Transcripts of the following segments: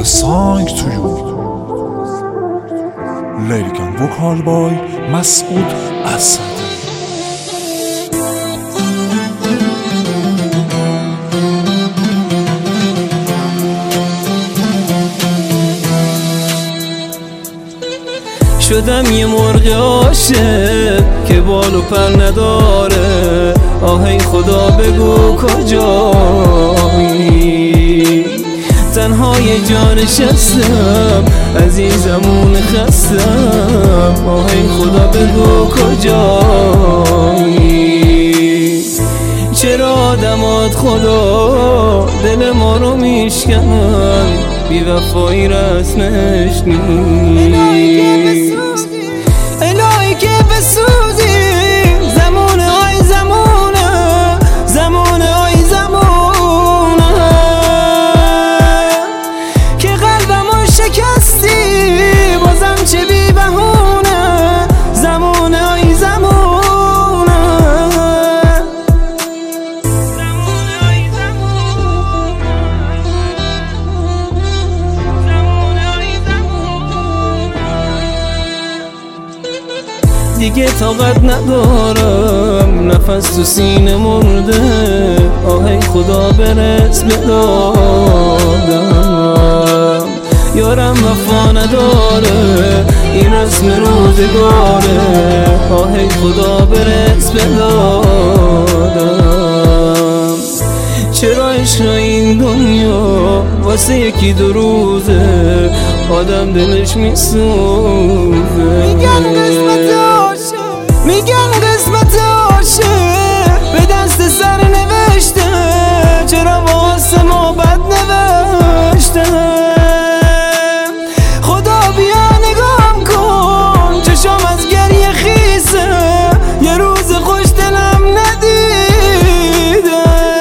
song to you. Lyric and vocal by مسعود اسدی. شدم یه مرغ عاشق که بال و پر نداره، آهی خدا بگو کجایی؟ تنها یه جا نشستم عزیزمون خستم، آهی خدا بگو کجایی؟ چرا آدمات خدا دل ما رو میشکنن، بی وفایی رسمش نیست. الهی که بسوزی زمونه آی زمونه، زمونه آی زمونه، که قلبمو شکستی بازم چه بی بهونه، زمونه آی زمونه. دیگه طاقت ندارم، نفس تو سینه مرده، آهی خدا برس به دادم. یارم وفا نداره، این رسم روزگاره، آهی خدا برس به دادم. چرا عشق این دنیا واسه یکی دو روزه، آدم دلش میسوزه. میگن قسمت عاشق به دست سر نوشته، چرا واسه ما بد نوشته؟ خدا بیا نگام کن، چشام از گریه خیسه، یه روز خوش دلم ندیده.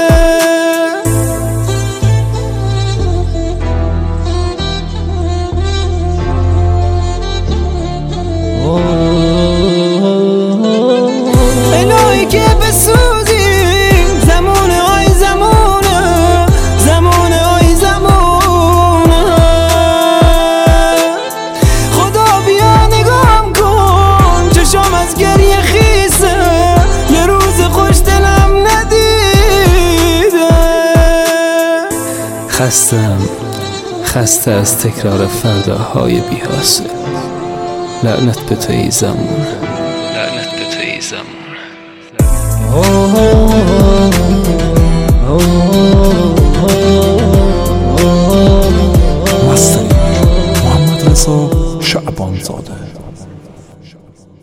الهی که بسوزی زمونه آی زمونه، زمونه آی زمونه، خدا بیا نگام کن، چشام از گریه خیسه، یه روز خوش دلم ندیده. خسته از تکرار فرداهای بی‌حاصل، لعنت به تو ای زمان، لعنت به تو ای زمان. مستری محمد رضا شعبان زاده.